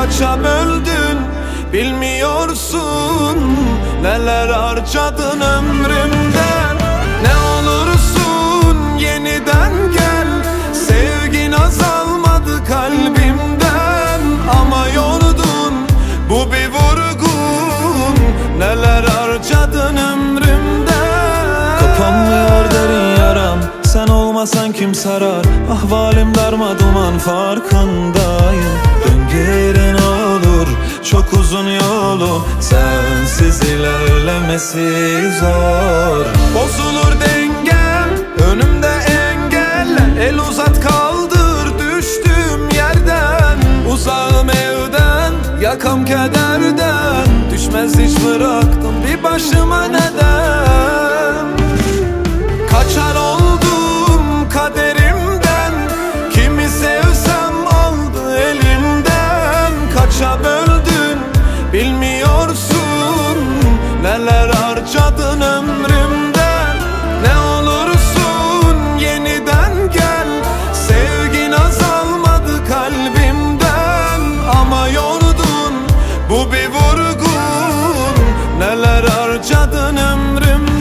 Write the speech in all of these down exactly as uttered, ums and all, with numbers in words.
kaça böldün bilmiyorsun. Neler harcadın ömrümden. Ne olursun yeniden gel, sevgin azalmadı kalbimden. Ama yordun, bu bir vurgun. Neler harcadın ömrümden. Kapanmıyor derin yaram, sen olmasan kim sarar? Ahvalim darma duman, farkındayım. Dön geri ne olur, çok uzun yolu, sensiz ilerlemesi zor. Bozulur dengem, önümde engeller. El uzat kaldır düştüğüm yerden. Uzağım evden, yakam kederden. Düşmez hiç bıraktım bir başıma neden. Kaçar oldum kaderimden, kimi sevsem aldı elimden. Kaça böldün bilmiyorsun. Neler harcadın ömrümden. Ne olursun yeniden gel, sevgin azalmadı kalbimden. Ama yordun, bu bir vurgun. Neler harcadın ömrümden.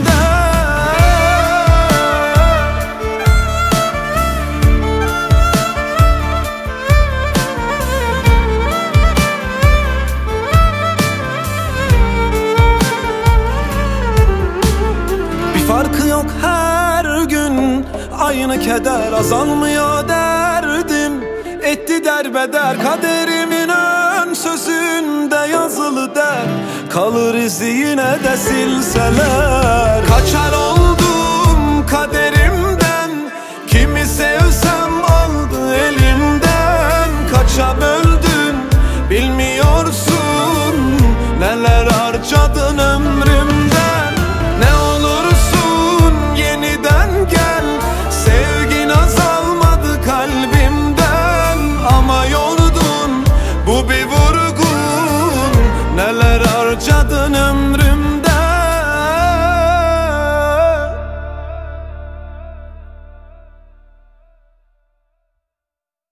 Farkı yok her gün, aynı keder, azalmıyor derdim. Etti derbeder kaderimin ön sözünde yazılı der. Kalır izi yine de silseler. Kaçar ol